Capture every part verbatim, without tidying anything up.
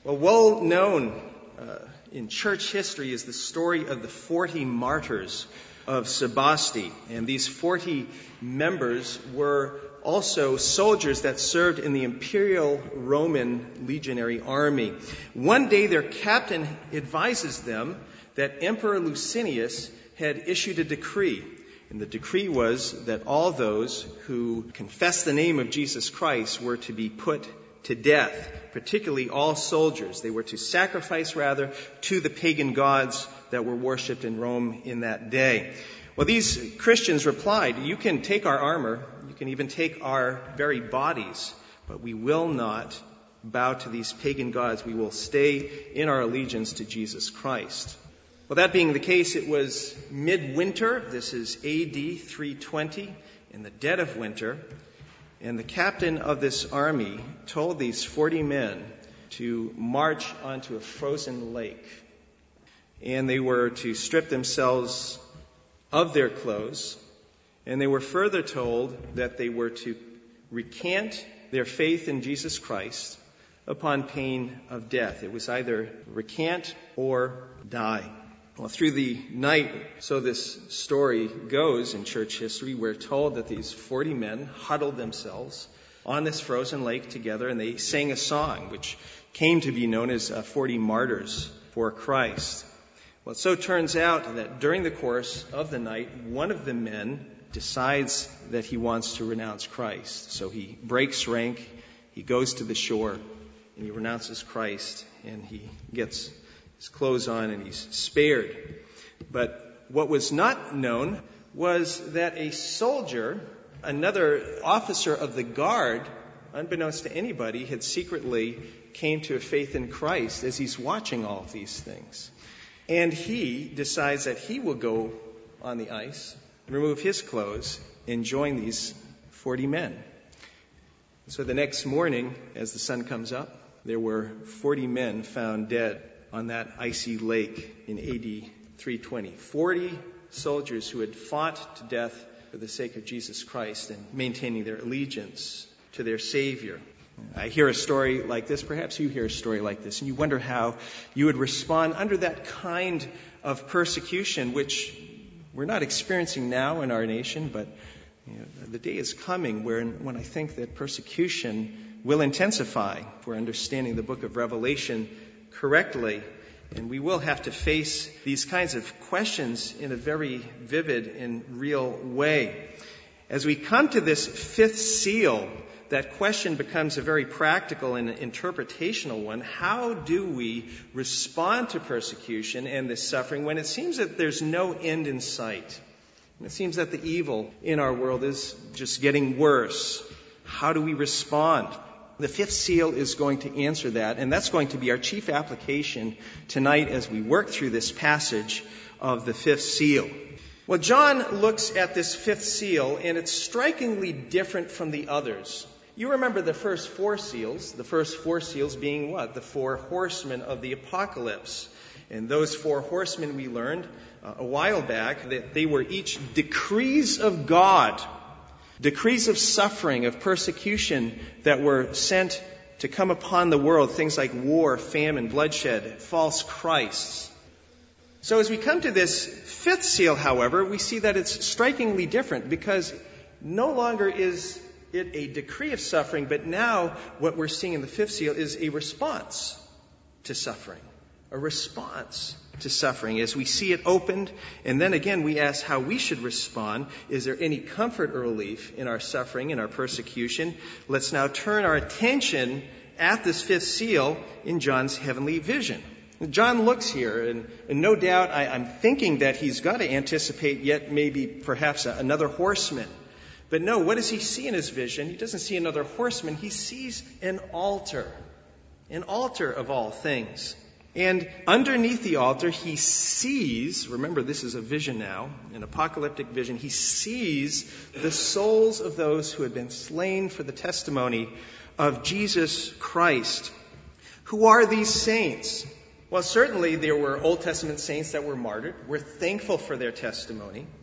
Well, well known uh, in church history is the story of the forty martyrs of Sebaste. And these forty members were also soldiers that served in the Imperial Roman Legionary Army. One day their captain advises them that Emperor Licinius had issued a decree. And the decree was that all those who confessed the name of Jesus Christ were to be put to death, particularly all soldiers. They were to sacrifice, rather, to the pagan gods that were worshipped in Rome in that day. Well, these Christians replied, "You can take our armor, you can even take our very bodies, but we will not bow to these pagan gods. We will stay in our allegiance to Jesus Christ." Well, that being the case, it was midwinter. This is A D three twenty, in the dead of winter. And the captain of this army told these forty men to march onto a frozen lake. And they were to strip themselves of their clothes. And they were further told that they were to recant their faith in Jesus Christ upon pain of death. It was either recant or die. Well, through the night, so this story goes in church history, we're told that these forty men huddled themselves on this frozen lake together, and they sang a song which came to be known as uh, forty Martyrs for Christ. Well, it so turns out that during the course of the night, one of the men decides that he wants to renounce Christ. So he breaks rank, he goes to the shore, and he renounces Christ, and he gets his clothes on and he's spared. But what was not known was that a soldier, another officer of the guard, unbeknownst to anybody, had secretly came to a faith in Christ as he's watching all of these things. And he decides that he will go on the ice, remove his clothes, and join these forty men. So the next morning, as the sun comes up, there were forty men found dead on that icy lake in A D three twenty. forty soldiers who had fought to death for the sake of Jesus Christ and maintaining their allegiance to their Savior. I hear a story like this, perhaps you hear a story like this, and you wonder how you would respond under that kind of persecution, which we're not experiencing now in our nation, but you know, the day is coming where, when I think that persecution will intensify, if we're understanding the book of Revelation correctly, and we will have to face these kinds of questions in a very vivid and real way. As we come to this fifth seal, that question becomes a very practical and interpretational one. How do we respond to persecution and this suffering when it seems that there's no end in sight? And it seems that the evil in our world is just getting worse. How do we respond? The fifth seal is going to answer that, and that's going to be our chief application tonight as we work through this passage of the fifth seal. Well, John looks at this fifth seal, and it's strikingly different from the others. You remember the first four seals, the first four seals being what? The four horsemen of the apocalypse. And those four horsemen, we learned uh, a while back that they were each decrees of God. Decrees of suffering, of persecution that were sent to come upon the world, things like war, famine, bloodshed, false Christs. So as we come to this fifth seal, however, we see that it's strikingly different because no longer is it a decree of suffering, but now what we're seeing in the fifth seal is a response to suffering. A response to suffering as we see it opened, and then again we ask how we should respond. Is there any comfort or relief in our suffering, in our persecution? Let's now turn our attention at this fifth seal in John's heavenly vision. John looks here, and, and no doubt I, I'm thinking that he's got to anticipate yet maybe perhaps a, another horseman. But no, what does he see in his vision? He doesn't see another horseman. He sees an altar, an altar of all things. And underneath the altar, he sees, remember this is a vision now, an apocalyptic vision, he sees the souls of those who had been slain for the testimony of Jesus Christ. Who are these saints? Well, certainly there were Old Testament saints that were martyred. We're thankful for their testimony.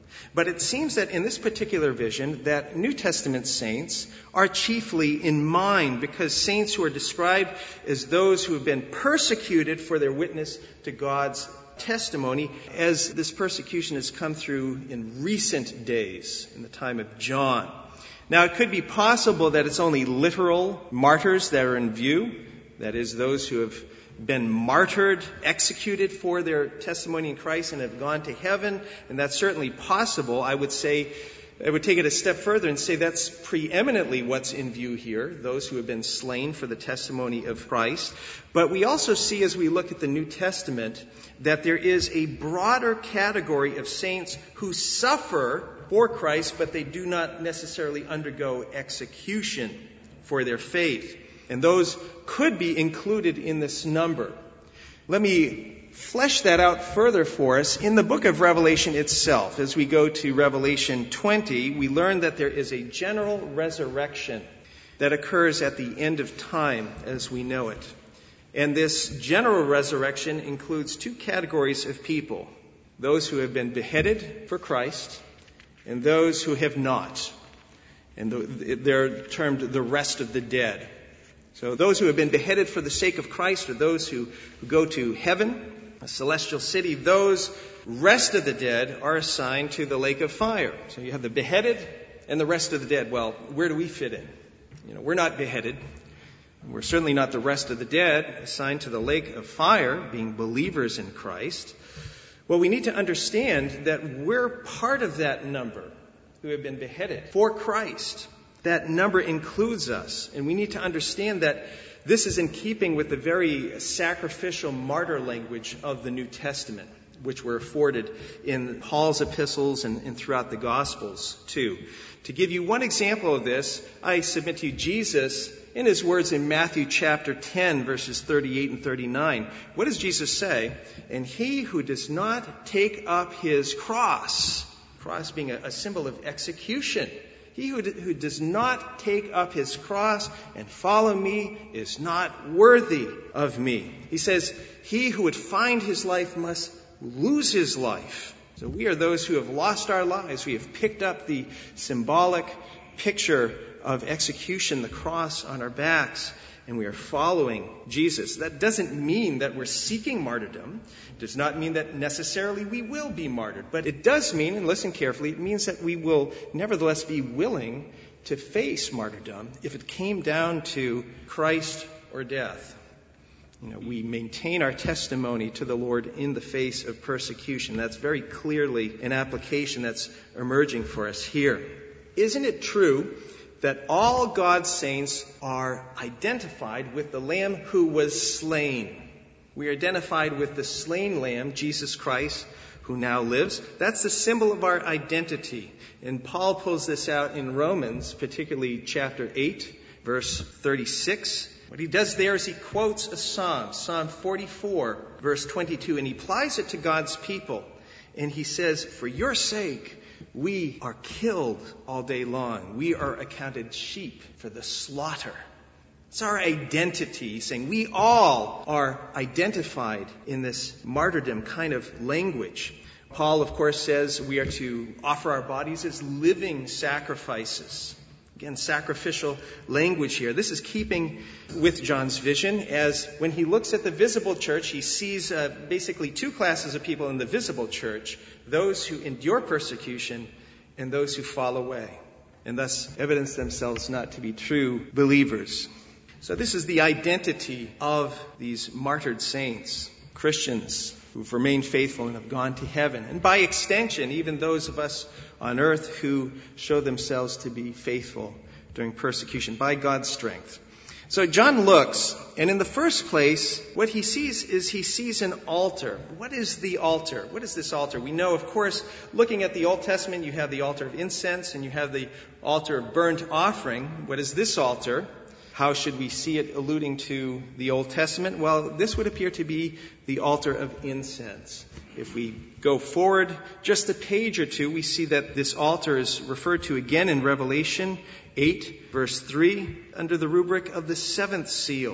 But it seems that in this particular vision that New Testament saints are chiefly in mind, because saints who are described as those who have been persecuted for their witness to God's testimony, as this persecution has come through in recent days, in the time of John. Now, it could be possible that it's only literal martyrs that are in view, that is, those who have been martyred, executed for their testimony in Christ and have gone to heaven, and that's certainly possible. I would say, I would take it a step further and say that's preeminently what's in view here, those who have been slain for the testimony of Christ. But we also see, as we look at the New Testament, that there is a broader category of saints who suffer for Christ, but they do not necessarily undergo execution for their faith. And those could be included in this number. Let me flesh that out further for us. In the book of Revelation itself, as we go to Revelation twenty, we learn that there is a general resurrection that occurs at the end of time as we know it. And this general resurrection includes two categories of people: those who have been beheaded for Christ and those who have not. And they're termed the rest of the dead. So those who have been beheaded for the sake of Christ are those who go to heaven, a celestial city. Those rest of the dead are assigned to the lake of fire. So you have the beheaded and the rest of the dead. Well, where do we fit in? You know, we're not beheaded. We're certainly not the rest of the dead, assigned to the lake of fire, being believers in Christ. Well, we need to understand that we're part of that number who have been beheaded for Christ. That number includes us, and we need to understand that this is in keeping with the very sacrificial martyr language of the New Testament, which were afforded in Paul's epistles and, and throughout the Gospels too. To give you one example of this, I submit to you Jesus in his words in Matthew chapter ten, verses thirty-eight and thirty-nine. What does Jesus say? And he who does not take up his cross, cross being a, a symbol of execution, he who, d- who does not take up his cross and follow me is not worthy of me. He says, he who would find his life must lose his life. So we are those who have lost our lives. We have picked up the symbolic picture of execution, the cross on our backs, and we are following Jesus. That doesn't mean that we're seeking martyrdom. It does not mean that necessarily we will be martyred. But it does mean, and listen carefully, it means that we will nevertheless be willing to face martyrdom if it came down to Christ or death. You know, we maintain our testimony to the Lord in the face of persecution. That's very clearly an application that's emerging for us here. Isn't it true that all God's saints are identified with the Lamb who was slain? We are identified with the slain Lamb, Jesus Christ, who now lives. That's the symbol of our identity. And Paul pulls this out in Romans, particularly chapter eight, verse thirty-six. What he does there is he quotes a psalm, Psalm forty-four, verse twenty-two, and he applies it to God's people. And he says, for your sake, we are killed all day long. We are accounted sheep for the slaughter. It's our identity, saying we all are identified in this martyrdom kind of language. Paul, of course, says we are to offer our bodies as living sacrifices. Again, sacrificial language here. This is keeping with John's vision, as when he looks at the visible church, he sees uh, basically two classes of people in the visible church: those who endure persecution and those who fall away, and thus evidence themselves not to be true believers. So this is the identity of these martyred saints, Christians who've remained faithful and have gone to heaven, and by extension, even those of us on earth who show themselves to be faithful during persecution by God's strength. So John looks, and in the first place, what he sees is he sees an altar. What is the altar? What is this altar? We know, of course, looking at the Old Testament, you have the altar of incense and you have the altar of burnt offering. What is this altar? How should we see it alluding to the Old Testament? Well, this would appear to be the altar of incense. If we go forward just a page or two, we see that this altar is referred to again in Revelation eight, verse three, under the rubric of the seventh seal.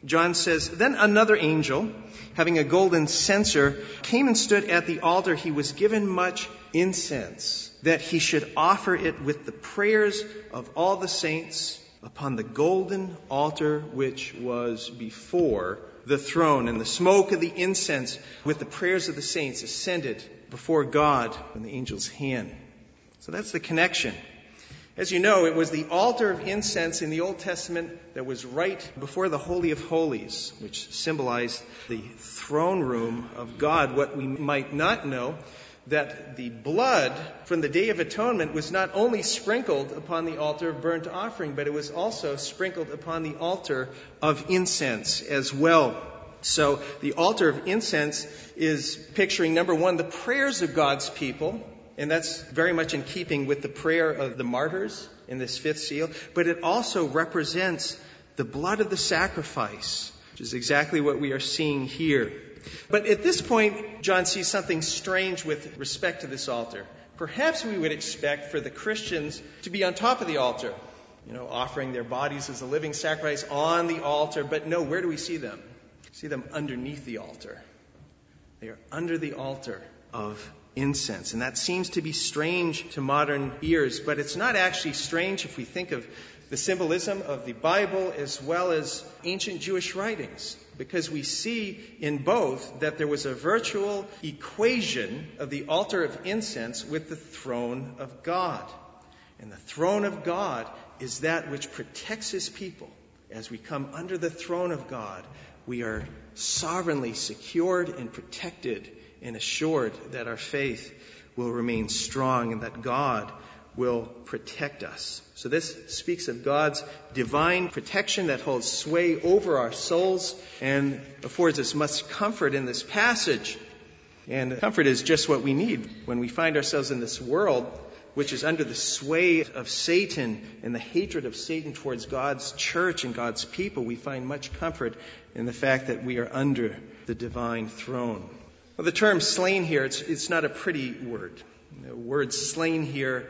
John says, "Then another angel, having a golden censer, came and stood at the altar. He was given much incense, that he should offer it with the prayers of all the saints upon the golden altar which was before the throne. And the smoke of the incense with the prayers of the saints ascended before God in the angel's hand." So that's the connection. As you know, it was the altar of incense in the Old Testament that was right before the Holy of Holies, which symbolized the throne room of God. What we might not know, that the blood from the Day of Atonement was not only sprinkled upon the altar of burnt offering, but it was also sprinkled upon the altar of incense as well. So the altar of incense is picturing, number one, the prayers of God's people. And that's very much in keeping with the prayer of the martyrs in this fifth seal. But it also represents the blood of the sacrifice, which is exactly what we are seeing here. But at this point, John sees something strange with respect to this altar. Perhaps we would expect for the Christians to be on top of the altar, you know, offering their bodies as a living sacrifice on the altar. But no, where do we see them? We see them underneath the altar. They are under the altar of incense. And that seems to be strange to modern ears, but it's not actually strange if we think of the symbolism of the Bible as well as ancient Jewish writings, because we see in both that there was a virtual equation of the altar of incense with the throne of God. And the throne of God is that which protects his people. As we come under the throne of God, we are sovereignly secured and protected and assured that our faith will remain strong and that God will protect us. So this speaks of God's divine protection that holds sway over our souls and affords us much comfort in this passage. And comfort is just what we need when we find ourselves in this world, which is under the sway of Satan and the hatred of Satan towards God's church and God's people. We find much comfort in the fact that we are under the divine throne. Well, the term slain here, it's, it's not a pretty word. The word slain here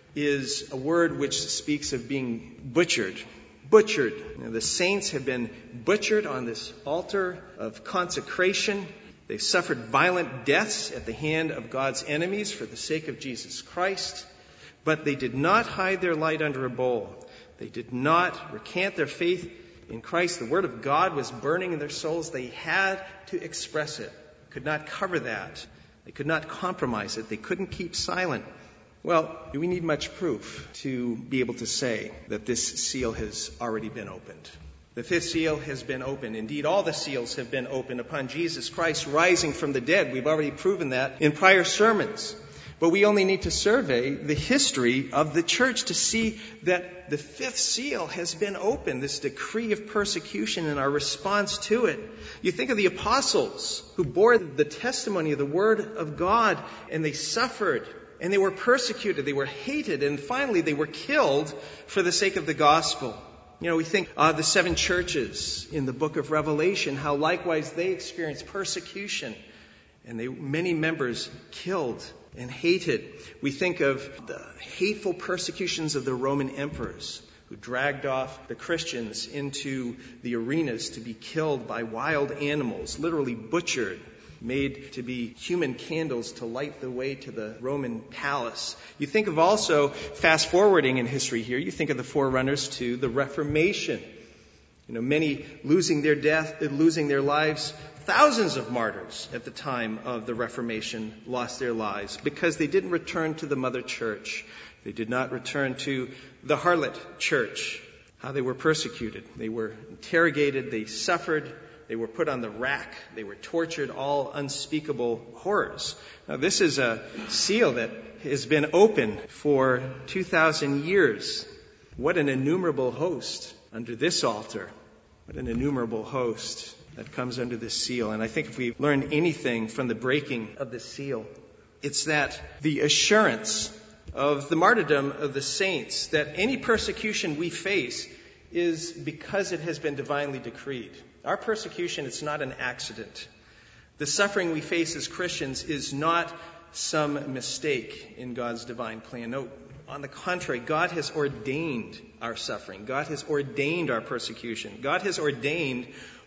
is a word which speaks of being butchered. Butchered. You know, the saints have been butchered on this altar of consecration. They've suffered violent deaths at the hand of God's enemies for the sake of Jesus Christ. But they did not hide their light under a bowl. They did not recant their faith in Christ. The word of God was burning in their souls. They had to express it. Could not cover that. They could not compromise it. They couldn't keep silent. Well, do we need much proof to be able to say that this seal has already been opened? The fifth seal has been opened. Indeed, all the seals have been opened upon Jesus Christ rising from the dead. We've already proven that in prior sermons. But we only need to survey the history of the church to see that the fifth seal has been opened, this decree of persecution and our response to it. You think of the apostles who bore the testimony of the word of God, and they suffered, and they were persecuted, they were hated, and finally they were killed for the sake of the gospel. You know, we think of uh, the seven churches in the book of Revelation, how likewise they experienced persecution, and they many members killed and hated. We think of the hateful persecutions of the Roman emperors who dragged off the Christians into the arenas to be killed by wild animals, literally butchered, made to be human candles to light the way to the Roman palace. You think of also, fast forwarding in history here, you think of the forerunners to the Reformation. You know, many losing their death, losing their lives. Thousands of martyrs at the time of the Reformation lost their lives because they didn't return to the mother church. They did not return to the harlot church. How they were persecuted. They were interrogated. They suffered. They were put on the rack. They were tortured. All unspeakable horrors. Now, this is a seal that has been open for two thousand years. What an innumerable host under this altar. What an innumerable host that comes under this seal. And I think if we learn anything from the breaking of the seal, it's that the assurance of the martyrdom of the saints, that any persecution we face is because it has been divinely decreed. Our persecution, it's not an accident. The suffering we face as Christians is not some mistake in God's divine plan. No, on the contrary, God has ordained our suffering. God has ordained our persecution. God has ordained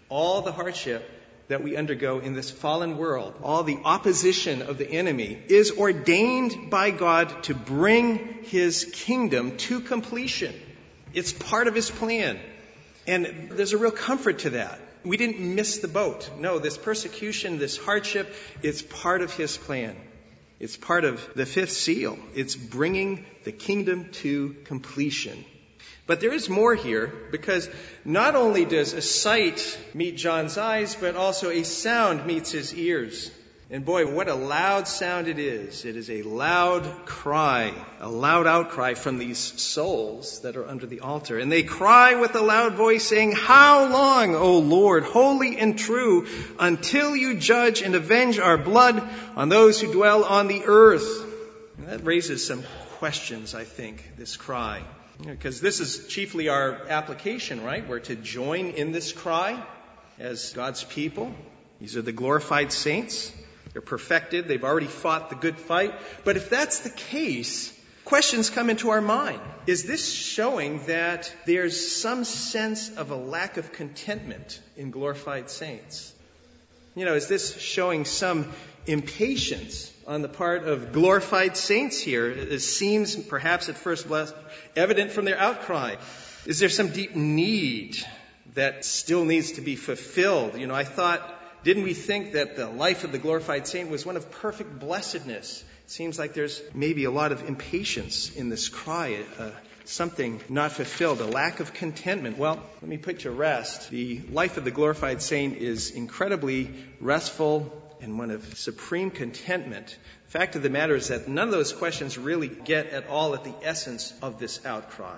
all the hardship that we undergo in this fallen world, all the opposition of the enemy, is ordained by God to bring his kingdom to completion. It's part of his plan. And there's a real comfort to that. We didn't miss the boat. No, this persecution, this hardship, it's part of his plan. It's part of the fifth seal. It's bringing the kingdom to completion. But there is more here, because not only does a sight meet John's eyes, but also a sound meets his ears. And boy, what a loud sound it is. It is a loud cry, a loud outcry from these souls that are under the altar. And they cry with a loud voice saying, "How long, O Lord, holy and true, until you judge and avenge our blood on those who dwell on the earth?" And that raises some questions, I think, this cry. Because this is chiefly our application, right? We're to join in this cry as God's people. These are the glorified saints. They're perfected. They've already fought the good fight. But if that's the case, questions come into our mind. Is this showing that there's some sense of a lack of contentment in glorified saints? You know, is this showing some impatience on the part of glorified saints here? It seems perhaps at first glance evident from their outcry. Is there some deep need that still needs to be fulfilled? You know, I thought, didn't we think that the life of the glorified saint was one of perfect blessedness? It seems like there's maybe a lot of impatience in this cry, uh, something not fulfilled, a lack of contentment. Well, let me put to rest. The life of the glorified saint is incredibly restful and one of supreme contentment. The fact of the matter is that none of those questions really get at all at the essence of this outcry.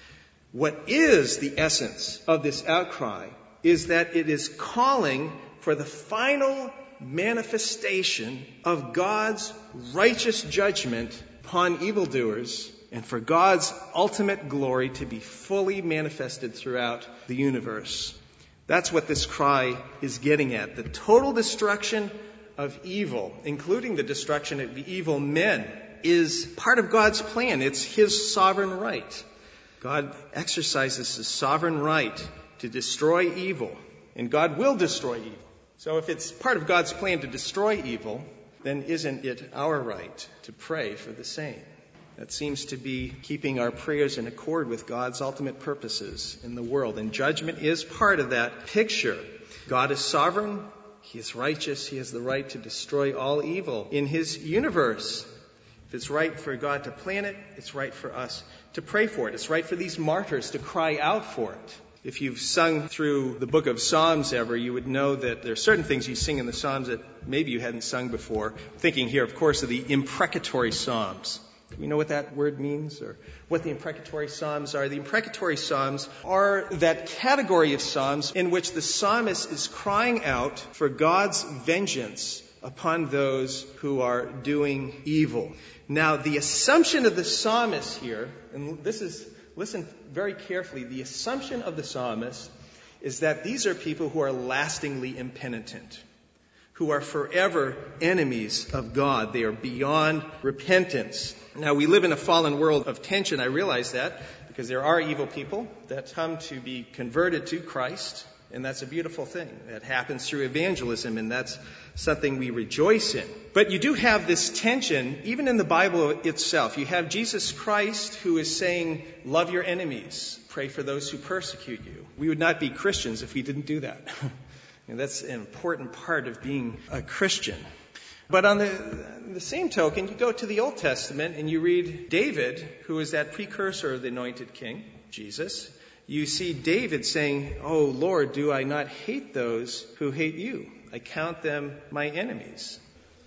What is the essence of this outcry is that it is calling for the final manifestation of God's righteous judgment upon evildoers and for God's ultimate glory to be fully manifested throughout the universe. That's what this cry is getting at. The total destruction of evil, including the destruction of the evil men, is part of God's plan. It's his sovereign right. God exercises his sovereign right to destroy evil, and God will destroy evil. So if it's part of God's plan to destroy evil, then isn't it our right to pray for the same? That seems to be keeping our prayers in accord with God's ultimate purposes in the world. And judgment is part of that picture. God is sovereign. He is righteous. He has the right to destroy all evil in his universe. If it's right for God to plan it, it's right for us to pray for it. It's right for these martyrs to cry out for it. If you've sung through the book of Psalms ever, you would know that there are certain things you sing in the Psalms that maybe you hadn't sung before. Thinking here, of course, of the imprecatory Psalms. Do we know what that word means or what the imprecatory Psalms are? The imprecatory Psalms are that category of Psalms in which the psalmist is crying out for God's vengeance upon those who are doing evil. Now, the assumption of the psalmist here, and this is, listen very carefully, the assumption of the psalmist is that these are people who are lastingly impenitent, who are forever enemies of God. They are beyond repentance. Now, we live in a fallen world of tension. I realize that because there are evil people that come to be converted to Christ, and that's a beautiful thing. That happens through evangelism, and that's something we rejoice in. But you do have this tension, even in the Bible itself. You have Jesus Christ who is saying, love your enemies, pray for those who persecute you. We would not be Christians if we didn't do that. And that's an important part of being a Christian. But on the, the same token, you go to the Old Testament and you read David, who is that precursor of the anointed king, Jesus. You see David saying, "Oh Lord, do I not hate those who hate you? I count them my enemies."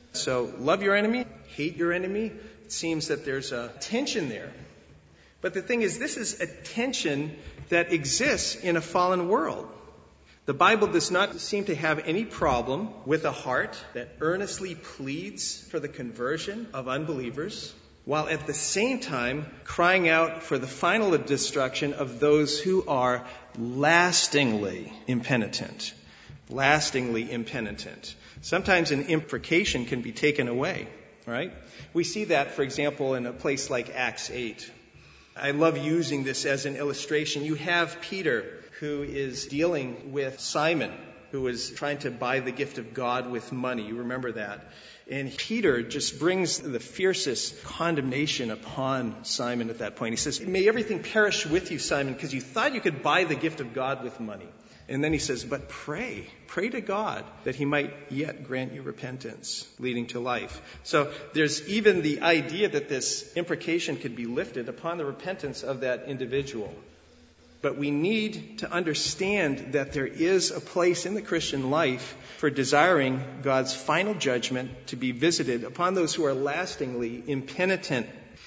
So love your enemy, hate your enemy. It seems that there's a tension there. But the thing is, this is a tension that exists in a fallen world. The Bible does not seem to have any problem with a heart that earnestly pleads for the conversion of unbelievers, while at the same time crying out for the final destruction of those who are lastingly impenitent. Lastingly impenitent. Sometimes an imprecation can be taken away, right? We see that, for example, in a place like Acts eight. I love using this as an illustration. You have Peter, who is dealing with Simon, who was trying to buy the gift of God with money. You remember that. And Peter just brings the fiercest condemnation upon Simon at that point. He says, "May everything perish with you, Simon, because you thought you could buy the gift of God with money." And then he says, "But pray, pray to God that he might yet grant you repentance, leading to life." So there's even the idea that this imprecation could be lifted upon the repentance of that individual. But we need to understand that there is a place in the Christian life for desiring God's final judgment to be visited upon those who are lastingly impenitent.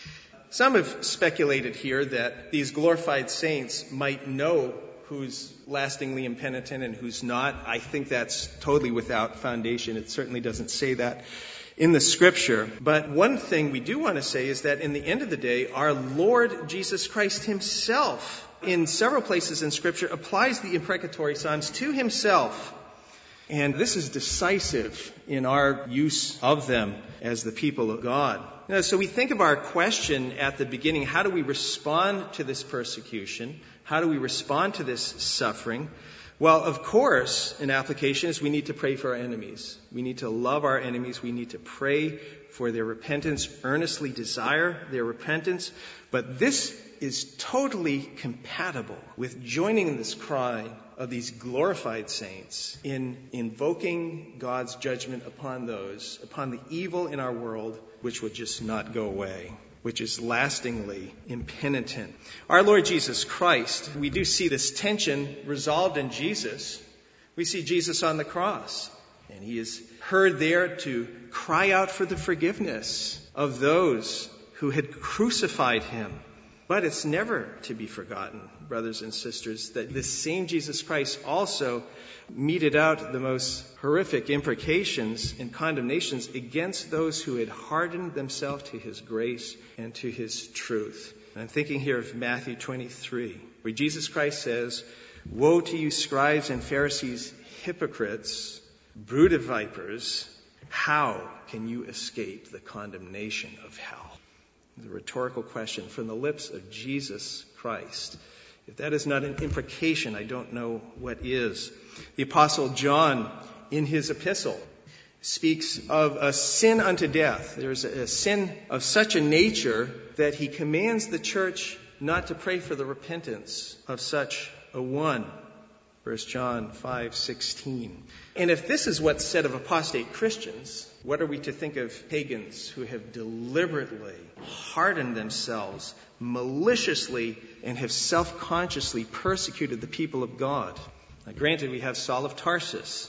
Some have speculated here that these glorified saints might know who's lastingly impenitent and who's not. I think that's totally without foundation. It certainly doesn't say that in the Scripture. But one thing we do want to say is that in the end of the day, our Lord Jesus Christ himself, in several places in Scripture, applies the imprecatory Psalms to himself. And this is decisive in our use of them as the people of God. Now, so we think of our question at the beginning, how do we respond to this persecution? How do we respond to this suffering? Well, of course, an application is we need to pray for our enemies. We need to love our enemies. We need to pray for their repentance, earnestly desire their repentance. But this is totally compatible with joining in this cry of these glorified saints in invoking God's judgment upon those, upon the evil in our world, which would just not go away, which is lastingly impenitent. Our Lord Jesus Christ, we do see this tension resolved in Jesus. We see Jesus on the cross, and he is heard there to cry out for the forgiveness of those who had crucified him. But it's never to be forgotten, brothers and sisters, that this same Jesus Christ also meted out the most horrific imprecations and condemnations against those who had hardened themselves to his grace and to his truth. And I'm thinking here of Matthew twenty-three, where Jesus Christ says, "Woe to you, scribes and Pharisees, hypocrites, brood of vipers, how can you escape the condemnation of hell?" The rhetorical question from the lips of Jesus Christ. If that is not an imprecation, I don't know what is. The Apostle John, in his epistle, speaks of a sin unto death. There's a sin of such a nature that he commands the church not to pray for the repentance of such a one. First John five sixteen. And if this is what's said of apostate Christians, what are we to think of pagans who have deliberately hardened themselves maliciously and have self-consciously persecuted the people of God? Now, granted, we have Saul of Tarsus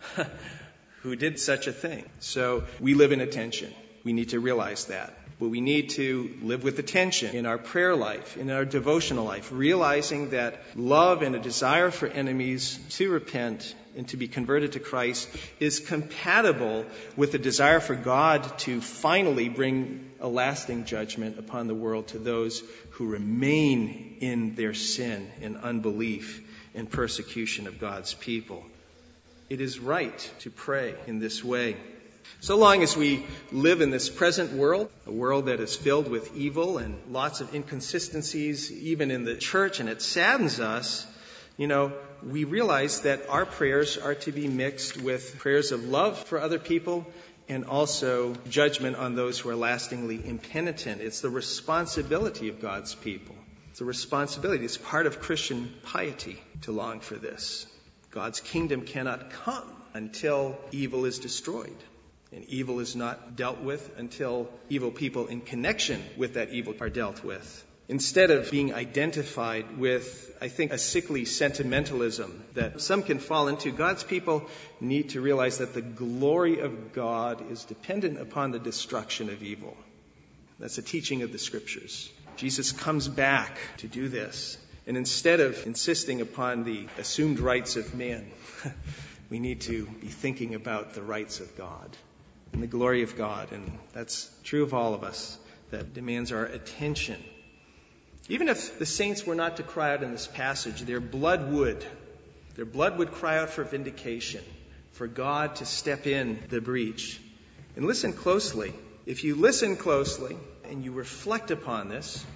who did such a thing. So we live in a tension. We need to realize that. But we need to live with attention in our prayer life, in our devotional life, realizing that love and a desire for enemies to repent and to be converted to Christ is compatible with the desire for God to finally bring a lasting judgment upon the world to those who remain in their sin and unbelief and persecution of God's people. It is right to pray in this way. So long as we live in this present world, a world that is filled with evil and lots of inconsistencies, even in the church, and it saddens us, you know, we realize that our prayers are to be mixed with prayers of love for other people and also judgment on those who are lastingly impenitent. It's the responsibility of God's people. It's a responsibility. It's part of Christian piety to long for this. God's kingdom cannot come until evil is destroyed. And evil is not dealt with until evil people in connection with that evil are dealt with. Instead of being identified with, I think, a sickly sentimentalism that some can fall into, God's people need to realize that the glory of God is dependent upon the destruction of evil. That's a teaching of the Scriptures. Jesus comes back to do this. And instead of insisting upon the assumed rights of man, we need to be thinking about the rights of God and the glory of God. And that's true of all of us. That demands our attention. Even if the saints were not to cry out in this passage, their blood would. Their blood would cry out for vindication, for God to step in the breach. And listen closely. If you listen closely and you reflect upon this,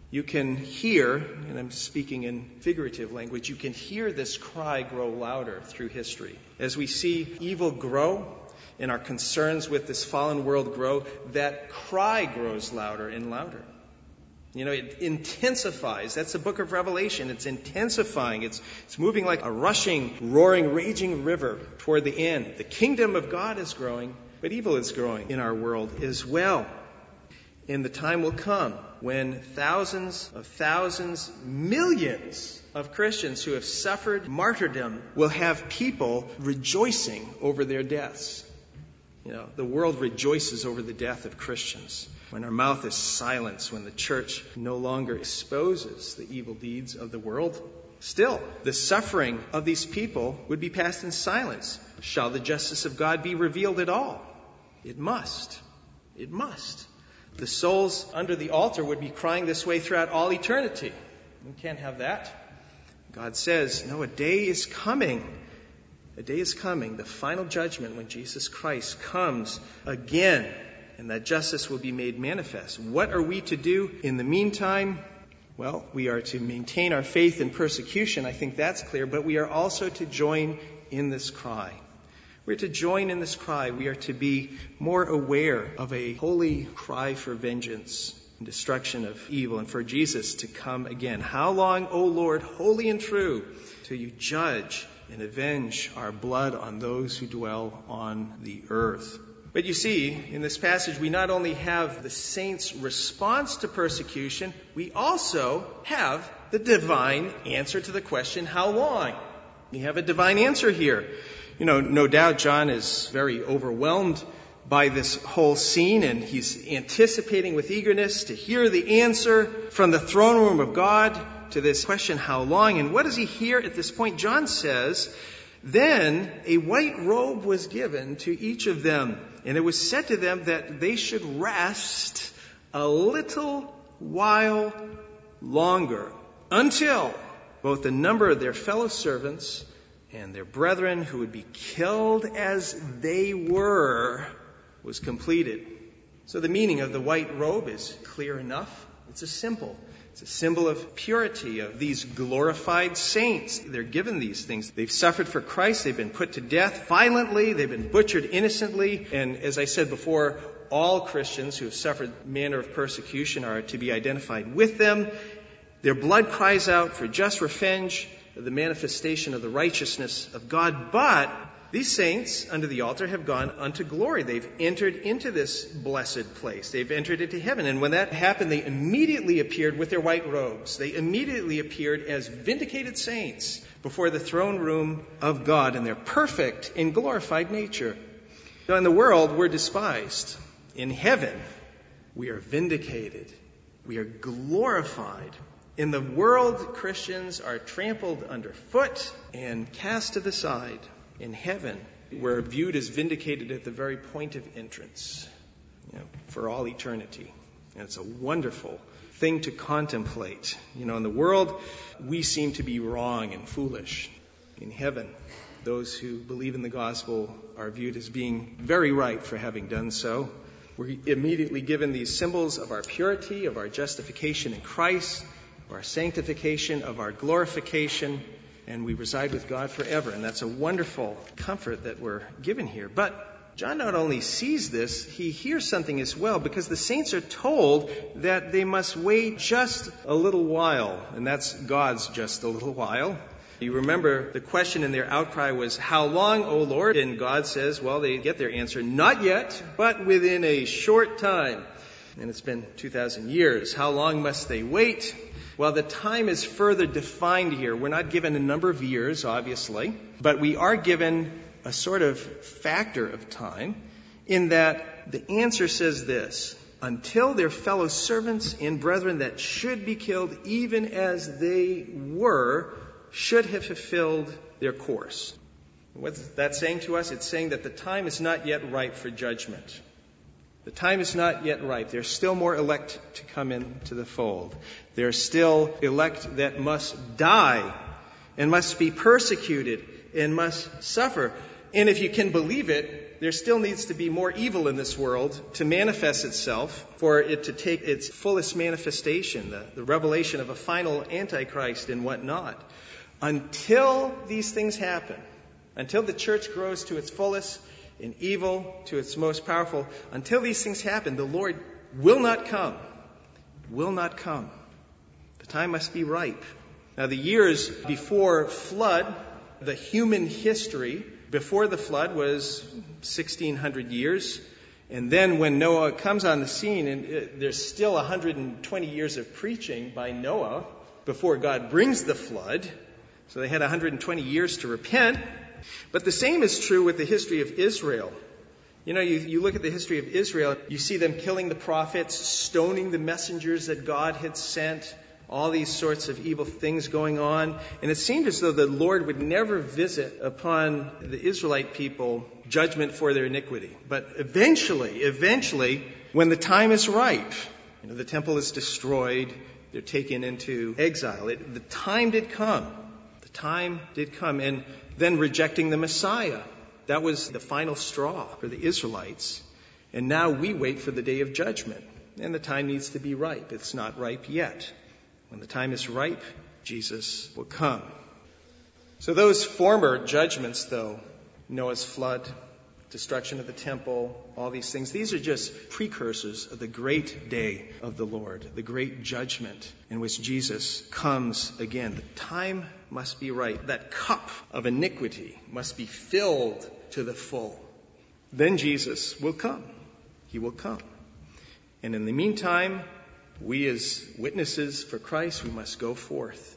You can hear, and I'm speaking in figurative language, you can hear this cry grow louder through history. As we see evil grow and our concerns with this fallen world grow, that cry grows louder and louder. You know, it intensifies. That's the book of Revelation. It's intensifying. It's, it's moving like a rushing, roaring, raging river toward the end. The kingdom of God is growing, but evil is growing in our world as well. And the time will come when thousands of thousands, millions of Christians who have suffered martyrdom will have people rejoicing over their deaths. You know, the world rejoices over the death of Christians. When our mouth is silenced, when the church no longer exposes the evil deeds of the world, still, the suffering of these people would be passed in silence. Shall the justice of God be revealed at all? It must. It must. The souls under the altar would be crying this way throughout all eternity. We can't have that. God says, no, a day is coming. A day is coming, the final judgment when Jesus Christ comes again, and that justice will be made manifest. What are we to do in the meantime? Well, we are to maintain our faith in persecution. I think that's clear. But we are also to join in this cry. We're to join in this cry. We are to be more aware of a holy cry for vengeance and destruction of evil, and for Jesus to come again. How long, O Lord, holy and true, till you judge and avenge our blood on those who dwell on the earth? But you see, in this passage, we not only have the saints' response to persecution, we also have the divine answer to the question, how long? We have a divine answer here. You know, no doubt John is very overwhelmed by this whole scene, and he's anticipating with eagerness to hear the answer from the throne room of God to this question, how long? And what does he hear at this point? John says, then a white robe was given to each of them, and it was said to them that they should rest a little while longer, until both the number of their fellow servants and their brethren who would be killed as they were was completed. So the meaning of the white robe is clear enough. It's a symbol. It's a symbol of purity, of these glorified saints. They're given these things. They've suffered for Christ. They've been put to death violently. They've been butchered innocently. And as I said before, all Christians who have suffered manner of persecution are to be identified with them. Their blood cries out for just revenge, the manifestation of the righteousness of God. But these saints under the altar have gone unto glory. They've entered into this blessed place. They've entered into heaven. And when that happened, they immediately appeared with their white robes. They immediately appeared as vindicated saints before the throne room of God in their perfect and glorified nature. Now, in the world, we're despised. In heaven, we are vindicated. We are glorified. In the world, Christians are trampled underfoot and cast to the side. In heaven, we're viewed as vindicated at the very point of entrance, you know, for all eternity. And it's a wonderful thing to contemplate. You know, in the world, we seem to be wrong and foolish. In heaven, those who believe in the gospel are viewed as being very right for having done so. We're immediately given these symbols of our purity, of our justification in Christ, of our sanctification, of our glorification, and we reside with God forever. And that's a wonderful comfort that we're given here. But John not only sees this, he hears something as well, because the saints are told that they must wait just a little while, and that's God's just a little while. You remember the question in their outcry was, how long, O Lord? And God says, well, they get their answer, not yet, but within a short time. And it's been two thousand years. How long must they wait? Well, the time is further defined here. We're not given a number of years, obviously, but we are given a sort of factor of time in that the answer says this, until their fellow servants and brethren that should be killed, even as they were, should have fulfilled their course. What's that saying to us? It's saying that the time is not yet ripe for judgment. The time is not yet ripe. There's still more elect to come into the fold. There's still elect that must die and must be persecuted and must suffer. And if you can believe it, there still needs to be more evil in this world to manifest itself, for it to take its fullest manifestation, the, the revelation of a final Antichrist and whatnot. Until these things happen, until the church grows to its fullest in evil, to its most powerful, until these things happen, the Lord will not come. Will not come. The time must be ripe. Now, the years before flood, the human history before the flood was sixteen hundred years. And then when Noah comes on the scene, and it, there's still one hundred twenty years of preaching by Noah before God brings the flood. So they had one hundred twenty years to repent. But the same is true with the history of Israel. You know, you, you look at the history of Israel, you see them killing the prophets, stoning the messengers that God had sent, all these sorts of evil things going on. And it seemed as though the Lord would never visit upon the Israelite people judgment for their iniquity. But eventually, eventually, when the time is ripe, you know, the temple is destroyed, they're taken into exile. It, the time did come. The time did come. And then rejecting the Messiah. That was the final straw for the Israelites. And now we wait for the day of judgment. And the time needs to be ripe. It's not ripe yet. When the time is ripe, Jesus will come. So those former judgments, though, Noah's flood, destruction of the temple, all these things, these are just precursors of the great day of the Lord, the great judgment in which Jesus comes again. The time must be right. That cup of iniquity must be filled to the full. Then Jesus will come. He will come. And in the meantime, we as witnesses for Christ, we must go forth.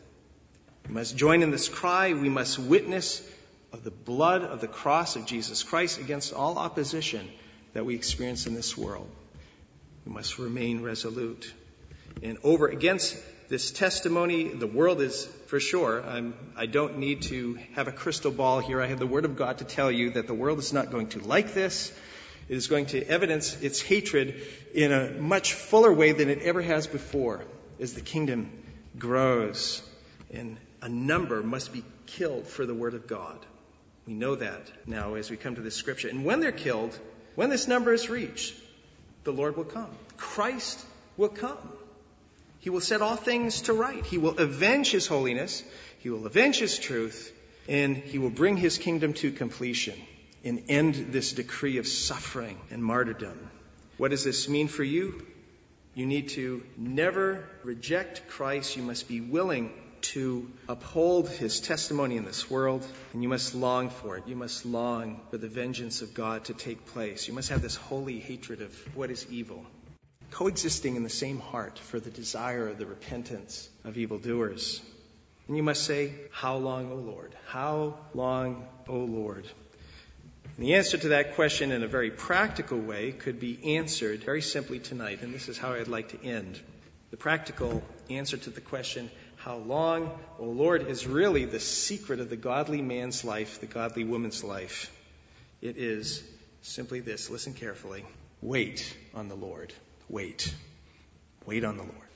We must join in this cry. We must witness of the blood of the cross of Jesus Christ against all opposition that we experience in this world. We must remain resolute. And over against this testimony, the world is, for sure, I'm, I don't need to have a crystal ball here. I have the Word of God to tell you that the world is not going to like this. It is going to evidence its hatred in a much fuller way than it ever has before as the kingdom grows. And a number must be killed for the Word of God. We know that now as we come to this scripture. And when they're killed, when this number is reached, the Lord will come. Christ will come. He will set all things to right. He will avenge His holiness. He will avenge His truth. And He will bring His kingdom to completion and end this decree of suffering and martyrdom. What does this mean for you? You need to never reject Christ. You must be willing to uphold His testimony in this world, and you must long for it. You must long for the vengeance of God to take place. You must have this holy hatred of what is evil, coexisting in the same heart for the desire of the repentance of evildoers. And you must say, "How long, O Lord? How long, O Lord?" And the answer to that question in a very practical way could be answered very simply tonight, and this is how I'd like to end. The practical answer to the question, how long, O Lord, is really the secret of the godly man's life, the godly woman's life. It is simply this. Listen carefully. Wait on the Lord. Wait. Wait on the Lord.